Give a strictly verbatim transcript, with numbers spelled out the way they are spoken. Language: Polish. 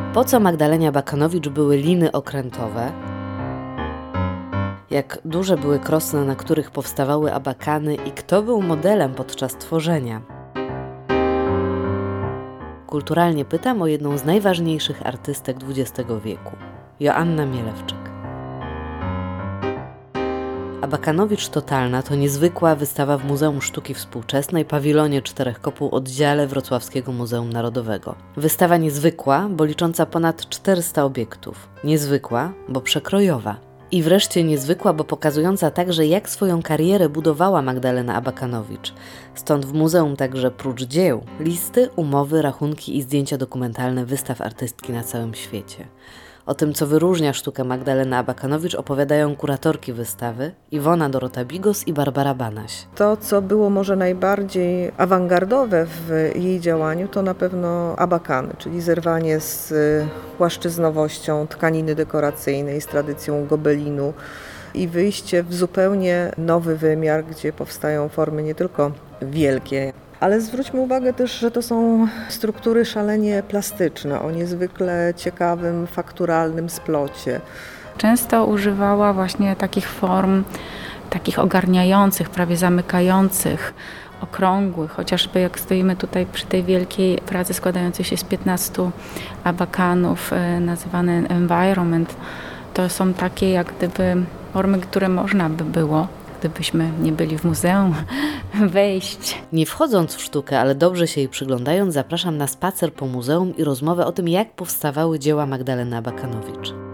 Po co Magdalenie Abakanowicz były liny okrętowe? Jak duże były krosna, na których powstawały abakany i kto był modelem podczas tworzenia? Kulturalnie pytam o jedną z najważniejszych artystek dwudziestego wieku, Joanna Mielewczyk. Abakanowicz Totalna to niezwykła wystawa w Muzeum Sztuki Współczesnej, pawilonie Czterech Kopuł, oddziale Wrocławskiego Muzeum Narodowego. Wystawa niezwykła, bo licząca ponad czterysta obiektów. Niezwykła, bo przekrojowa. I wreszcie niezwykła, bo pokazująca także, jak swoją karierę budowała Magdalena Abakanowicz. Stąd w muzeum także prócz dzieł, listy, umowy, rachunki i zdjęcia dokumentalne wystaw artystki na całym świecie. O tym, co wyróżnia sztukę Magdaleny Abakanowicz, opowiadają kuratorki wystawy Iwona Dorota-Bigos i Barbara Banaś. To, co było może najbardziej awangardowe w jej działaniu, to na pewno abakany, czyli zerwanie z płaszczyznowością tkaniny dekoracyjnej, z tradycją gobelinu i wyjście w zupełnie nowy wymiar, gdzie powstają formy nie tylko wielkie, ale zwróćmy uwagę też, że to są struktury szalenie plastyczne, o niezwykle ciekawym, fakturalnym splocie. Często używała właśnie takich form, takich ogarniających, prawie zamykających, okrągłych, chociażby jak stoimy tutaj przy tej wielkiej pracy składającej się z piętnastu abakanów, nazywane environment, to są takie jak gdyby formy, które można by było, gdybyśmy nie byli w muzeum, wejść. Nie wchodząc w sztukę, ale dobrze się jej przyglądając, zapraszam na spacer po muzeum i rozmowę o tym, jak powstawały dzieła Magdaleny Abakanowicz.